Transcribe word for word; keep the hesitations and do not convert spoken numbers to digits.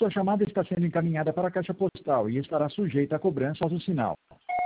Sua chamada está sendo encaminhada para a caixa postal e estará sujeita à cobrança após o sinal.